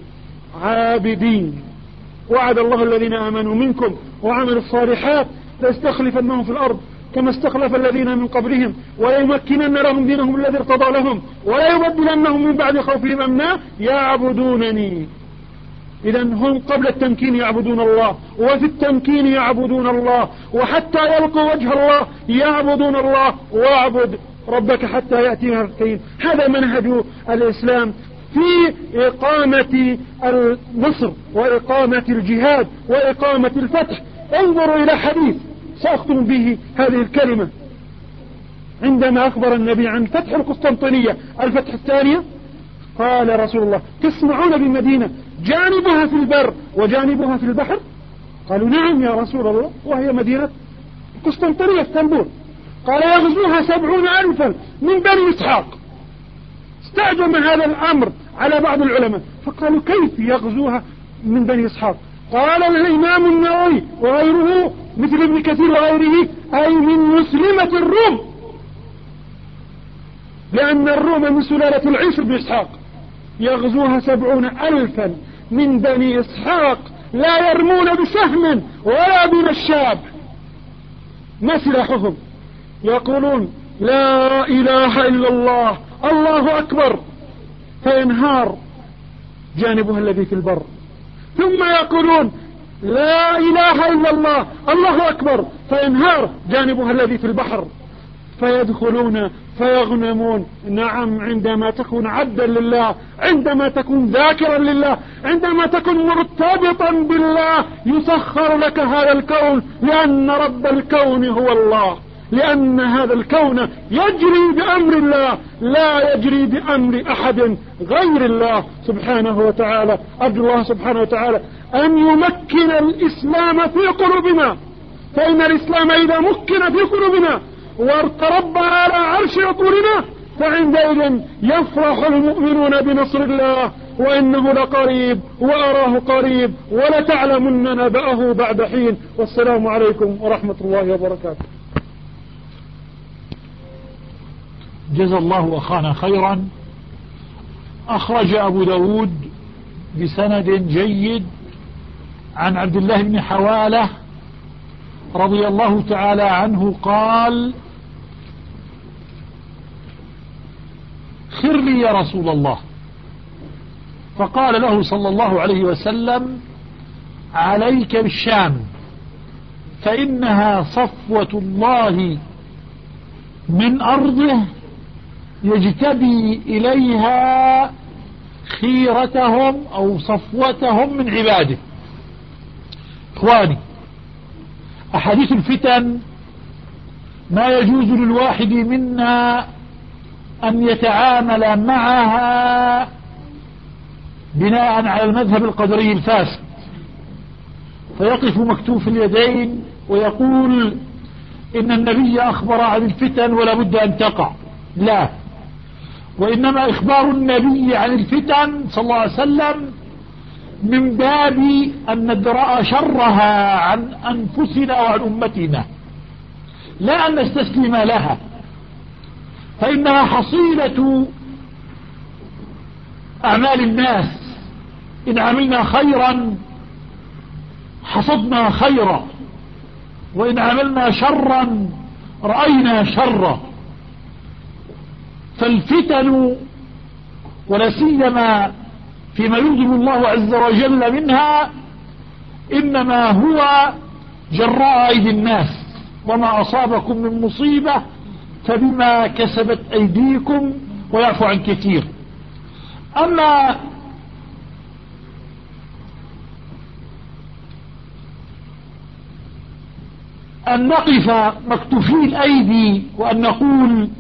عابدين. وعد الله الذين آمنوا منكم وعملوا الصالحات ليستخلفنهم في الأرض كما استخلف الذين من قبلهم وليمكنن لهم دينهم الذي ارتضى لهم وليبدلنهم من بعد خوفهم أمنا يعبدونني. إذن هم قبل التمكين يعبدون الله، وفي التمكين يعبدون الله، وحتى يلقوا وجه الله يعبدون الله. واعبد ربك حتى يأتيها اليقين. هذا منهج الإسلام في إقامة النصر وإقامة الجهاد وإقامة الفتح. انظروا إلى حديث سأختم به هذه الكلمة. عندما أخبر النبي عن فتح القسطنطينية الفتح الثانية، قال رسول الله: تسمعون بالمدينة جانبها في البر وجانبها في البحر؟ قالوا: نعم يا رسول الله، وهي مدينة قسطنطينية اسطنبول. قال: يغزوها 70,000 من بني إسحاق. استعجم هذا الأمر على بعض العلماء، فقالوا: كيف يغزوها من بني إسحاق؟ قال الإمام النووي وغيره مثل ابن كثير وغيره: أي من مسلمة الروم، لأن الروم من سلالة العيسى بن إسحاق. يغزوها 70,000 من بني إسحاق لا يرمون بسهم ولا بنشاب. ما سلاحهم؟ يقولون: لا إله إلا الله، الله أكبر، فينهار جانبها الذي في البر. ثم يقولون: لا إله إلا الله، الله أكبر، فينهار جانبها الذي في البحر. فيدخلون فيغنمون. نعم، عندما تكون عبدا لله، عندما تكون ذاكرا لله، عندما تكون مرتبطا بالله، يسخر لك هذا الكون، لأن رب الكون هو الله، لأن هذا الكون يجري بأمر الله لا يجري بأمر أحد غير الله سبحانه وتعالى. أرجو الله سبحانه وتعالى أن يمكن الإسلام في قلوبنا، فإن الإسلام إذا مكن في قلوبنا وارتربى على عرش عقولنا فعندئذ يفرح المؤمنون بنصر الله، وإنه لقريب وأراه قريب ولتعلمن نبأه بعد حين. والسلام عليكم ورحمة الله وبركاته. جزا الله أخانا خيرا. أخرج أبو داود بسند جيد عن عبد الله بن حوالة رضي الله تعالى عنه قال: خر لي يا رسول الله. فقال له صلى الله عليه وسلم: عليك بالشام فإنها صفوة الله من أرضه يجتبي إليها خيرتهم أو صفوتهم من عباده. إخواني، أحاديث الفتن ما يجوز للواحد منا أن يتعامل معها بناء على المذهب القدري الفاسد، فيقف مكتوف اليدين ويقول إن النبي أخبر عن الفتن ولا بد أن تقع. لا، وإنما إخبار النبي عن الفتن صلى الله عليه وسلم من باب أن ندرأ شرها عن أنفسنا وعن أمتنا، لا أن نستسلم لها، فإنها حصيلة أعمال الناس. إن عملنا خيرا حصدنا خيرا، وإن عملنا شرا رأينا شرا. فالفتن ولا سيما فيما يغضب الله عز وجل منها إنما هو جراء أيدي الناس، وما أصابكم من مصيبة فبما كسبت أيديكم ويعفو عن كثير. أما أن نقف مكتوفي الأيدي وأن نقول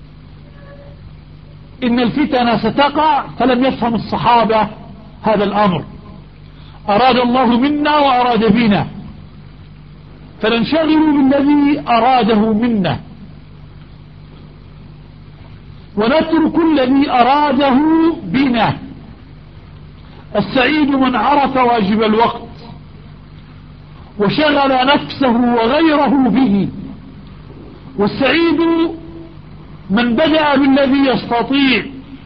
إن الفتن ستقع، فلم يفهم الصحابة هذا الأمر. أراد الله منا وأراد بنا، فننشغل بالذي أراده منا ونترك الذي أراده بنا. السعيد من عرف واجب الوقت وشغل نفسه وغيره به، والسعيد من بدأ بالذي يستطيع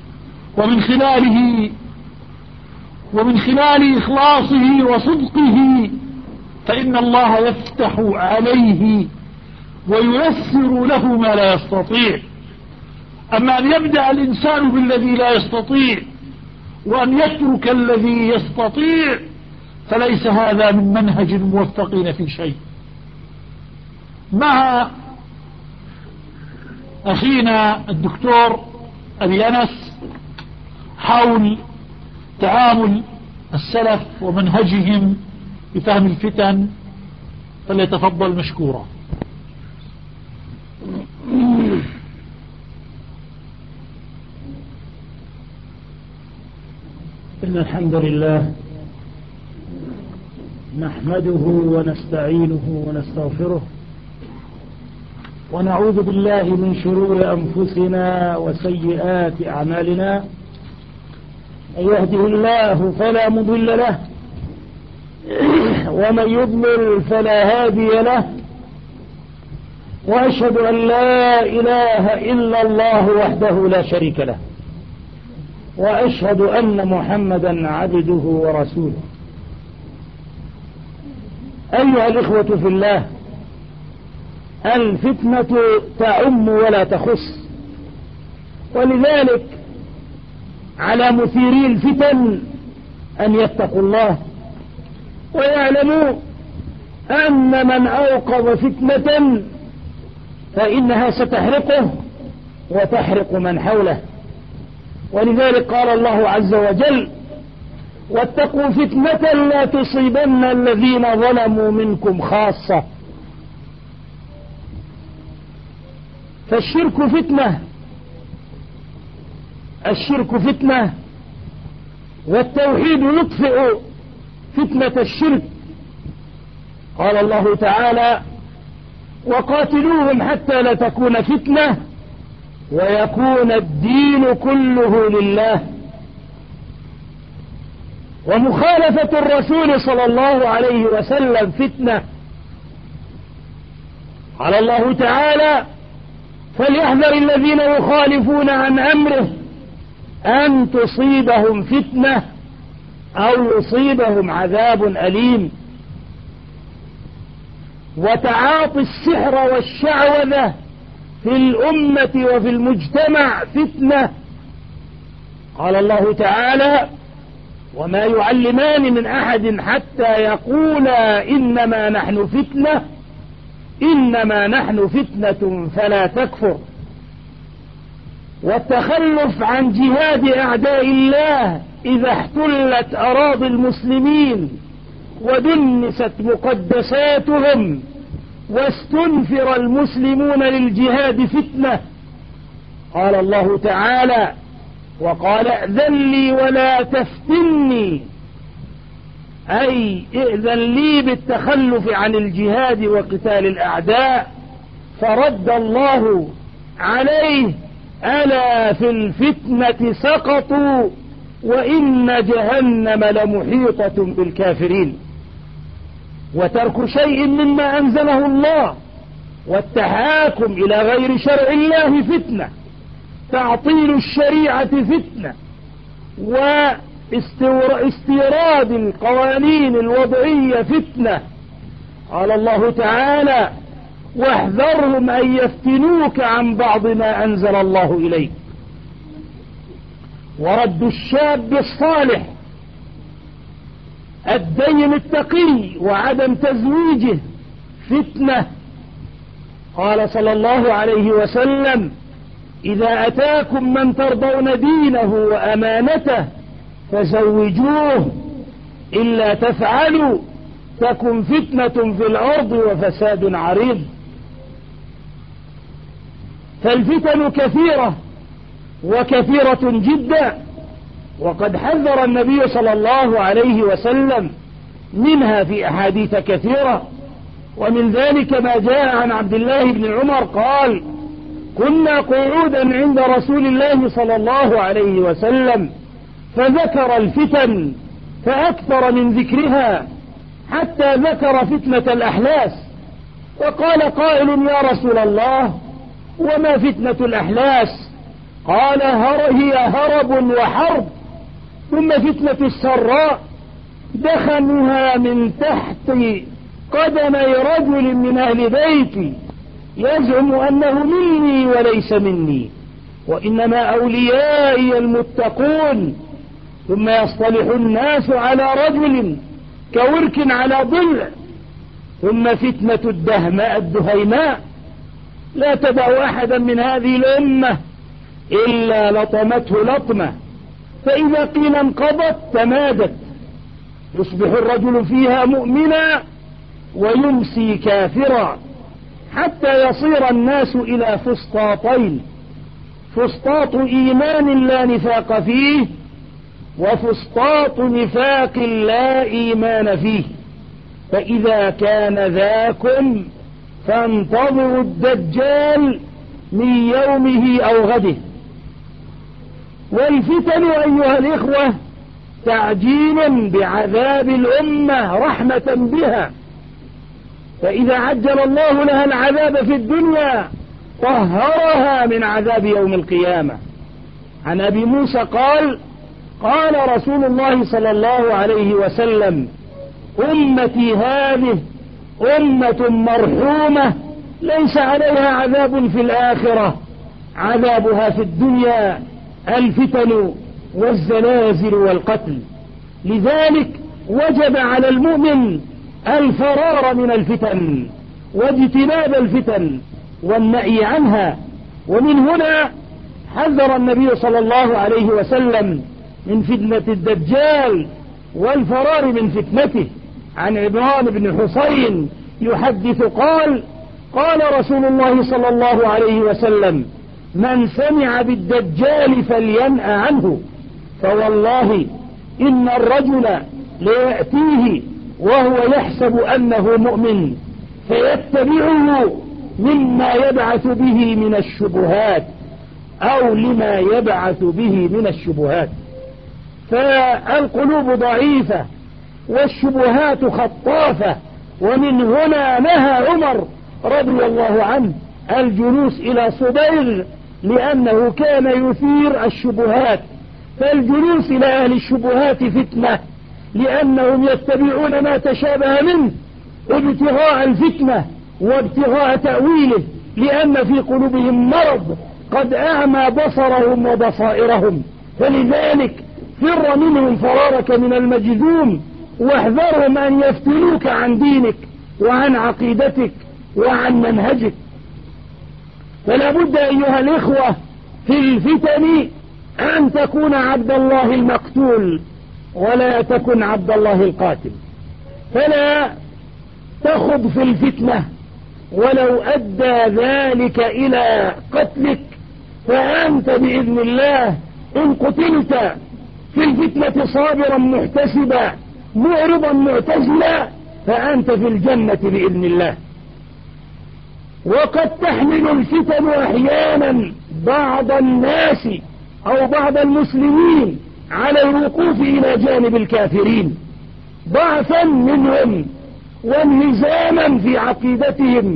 ومن خلال إخلاصه وصدقه، فإن الله يفتح عليه وييسر له ما لا يستطيع. أما أن يبدأ الإنسان بالذي لا يستطيع وأن يترك الذي يستطيع فليس هذا من منهج الموفقين في شيء. مع أخينا الدكتور أبي أنس حول تعامل السلف ومنهجهم بفهم الفتن، فليتفضل مشكورا. إن الحمد لله نحمده ونستعينه ونستغفره، ونعوذ بالله من شرور أنفسنا وسيئات أعمالنا. من يهده الله فلا مضل له، ومن يضلل فلا هادي له، وأشهد أن لا إله إلا الله وحده لا شريك له، وأشهد أن محمدا عبده ورسوله. أيها الإخوة في الله، الفتنة تعم ولا تخص، ولذلك على مثيري الفتن أن يتقوا الله ويعلموا أن من أوقظ فتنة فإنها ستحرقه وتحرق من حوله. ولذلك قال الله عز وجل: واتقوا فتنة لا تصيبن الذين ظلموا منكم خاصة. فالشرك فتنة، الشرك فتنة، والتوحيد يطفئ فتنة الشرك. قال الله تعالى: وقاتلوهم حتى لا تكون فتنة ويكون الدين كله لله. ومخالفة الرسول صلى الله عليه وسلم فتنة. قال الله تعالى: فليحذر الذين يخالفون عن أمره أن تصيبهم فتنة أو يصيبهم عذاب أليم. وتعاطي السحر والشعوذة في الأمة وفي المجتمع فتنة. قال الله تعالى: وما يعلمان من أحد حتى يقولا إنما نحن فتنة إنما نحن فتنة فلا تكفر. والتخلف عن جهاد أعداء الله إذا احتلت أراضي المسلمين ودنست مقدساتهم واستنفر المسلمون للجهاد فتنة. قال الله تعالى: وقال ائذن لي ولا تفتني، أي ائذن لي بالتخلف عن الجهاد وقتال الأعداء. فرد الله عليه: ألا في الفتنة سقطوا وإن جهنم لمحيطة بالكافرين. وترك شيء مما أنزله الله والتحاكم إلى غير شرع الله فتنة، تعطيل الشريعة فتنة، واستيراد القوانين الوضعية فتنة. قال الله تعالى: واحذرهم أن يفتنوك عن بعض ما أنزل الله إليك. ورد الشاب الصالح الدين التقي وعدم تزويجه فتنة. قال صلى الله عليه وسلم: إذا أتاكم من ترضون دينه وأمانته فزوجوه، إلا تفعلوا تكن فتنة في الأرض وفساد عريض. فالفتن كثيرة وكثيرة جدا، وقد حذر النبي صلى الله عليه وسلم منها في أحاديث كثيرة. ومن ذلك ما جاء عن عبد الله بن عمر قال: كنا قعودا عند رسول الله صلى الله عليه وسلم فذكر الفتن فأكثر من ذكرها حتى ذكر فتنة الأحلاس، وقال قائل: يا رسول الله وما فتنة الأحلاس؟ قال: هي هرب وحرب، ثم فتنة السراء دخنها من تحت قدمي رجل من أهل بيتي يزعم أنه مني وليس مني، وإنما أوليائي المتقون، ثم يصطلح الناس على رجل كورك على ضلع، ثم فتنة الدهيماء لا تدع أحدا من هذه الأمة إلا لطمته لطمة، فإذا قيل انقضت تمادت، يصبح الرجل فيها مؤمنا ويمسي كافرا، حتى يصير الناس إلى فسطاطين: فسطاط إيمان لا نفاق فيه، وفسطاط نفاق لا إيمان فيه. فإذا كان ذاكم فانتظروا الدجال من يومه أو غده. والفتن أيها الإخوة تعجيل بعذاب الأمة رحمة بها، فإذا عجل الله لها العذاب في الدنيا طهرها من عذاب يوم القيامة. عن أبي موسى قال: قال رسول الله صلى الله عليه وسلم: أمتي هذه أمة مرحومة ليس عليها عذاب في الآخرة، عذابها في الدنيا الفتن والزلازل والقتل. لذلك وجب على المؤمن الفرار من الفتن واجتناب الفتن والنهي عنها. ومن هنا حذر النبي صلى الله عليه وسلم من فتنة الدجال والفرار من فتنته. عن عمران بن حسين يحدث قال: قال رسول الله صلى الله عليه وسلم: من سمع بالدجال فلينأ عنه، فوالله إن الرجل ليأتيه وهو يحسب أنه مؤمن فيتبعه مما يبعث به من الشبهات أو لما يبعث به من الشبهات. فالقلوب ضعيفة والشبهات خطافة، ومن هنا نهى عمر رضي الله عنه الجلوس إلى صبيغ لأنه كان يثير الشبهات. فالجلوس إلى أهل الشبهات فتنة، لأنهم يتبعون ما تشابه منه ابتغاء الفتنة وابتغاء تأويله، لأن في قلوبهم مرض قد أعمى بصرهم وبصائرهم. فلذلك فر منهم فرارك من المجذوم، واحذرهم أن يفتنوك عن دينك وعن عقيدتك وعن منهجك. فلا بد أيها الإخوة في الفتن أن تكون عبد الله المقتول ولا تكن عبد الله القاتل. فلا تخض في الفتنة ولو أدى ذلك إلى قتلك، فأنت بإذن الله إن قتلت في الفتنة صابرا محتسبا معرضا معتزلا فأنت في الجنة بإذن الله. وقد تحمل الفتن أحيانا بعض الناس أو بعض المسلمين على الوقوف إلى جانب الكافرين ضعفا منهم وانهزاما في عقيدتهم.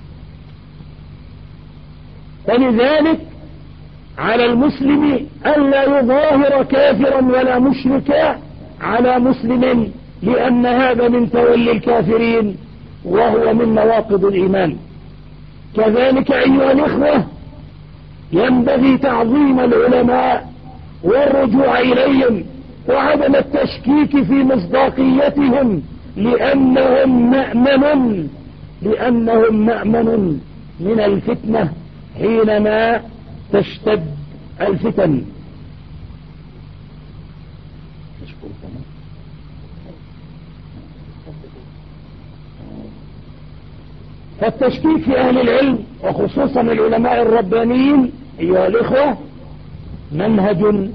فلذلك على المسلم ألا يظاهر كافرا ولا مشركا على مسلم، لأن هذا من تولي الكافرين وهو من نواقض الإيمان. كذلك أيها الإخوة ينبغي تعظيم العلماء والرجوع إليهم وعدم التشكيك في مصداقيتهم، لأنهم مأمن من الفتنة حينما تشتد الفتن. فالتشكيك في أهل العلم وخصوصا العلماء الربانيين أيها الإخوة منهج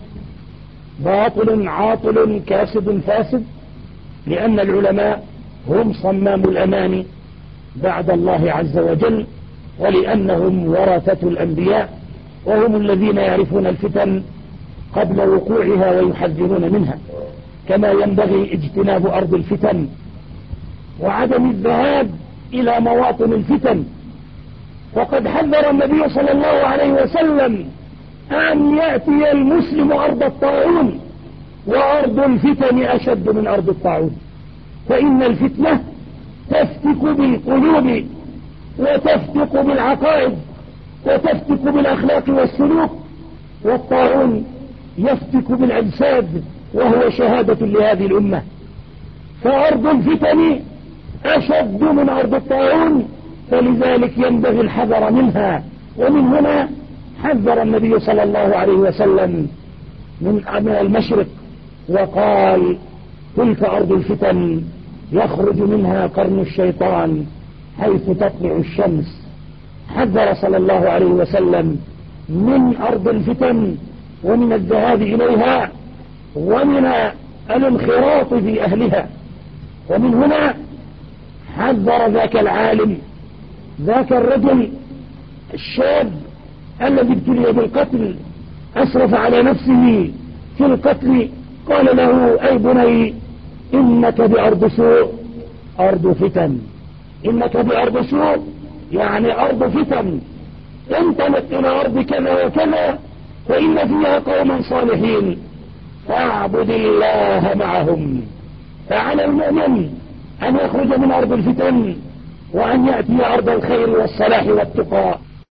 باطل عاطل كاسد فاسد، لأن العلماء هم صمام الأمان بعد الله عز وجل، ولأنهم ورثة الأنبياء وهم الذين يعرفون الفتن قبل وقوعها ويحذرون منها، كما ينبغي اجتناب أرض الفتن وعدم الذهاب إلى مواطن الفتن. وقد حذر النبي صلى الله عليه وسلم أن يأتي المسلم أرض الطاعون، وأرض الفتن أشد من أرض الطاعون، فإن الفتنة تفتك بالقلوب وتفتك بالعقائد وتفتك بالأخلاق والسلوك، والطاعون يفتك بالأجساد وهو شهادة لهذه الأمة. فأرض الفتن أشد من أرض الطاعون، فلذلك ينبغي الحذر منها. ومن هنا حذر النبي صلى الله عليه وسلم من المشرق وقال تلك أرض الفتن يخرج منها قرن الشيطان حيث تطلع الشمس. حذر صلى الله عليه وسلم من أرض الفتن ومن الذهاب إليها ومن الانخراط في أهلها. ومن هنا حذر ذاك العالم ذاك الرجل الشاب الذي ابتلي بالقتل أسرف على نفسه في القتل، قال له أي بني إنك بأرض سوء أرض فتن، إنك بأرض سوء يعني أرض فتن، انطلق إلى أرض كذا وكذا فإن فيها قوما صالحين فاعبد الله معهم. فعلى المؤمن أن يخرج من أرض الفتن وأن يأتي أرض الخير والصلاح والتقى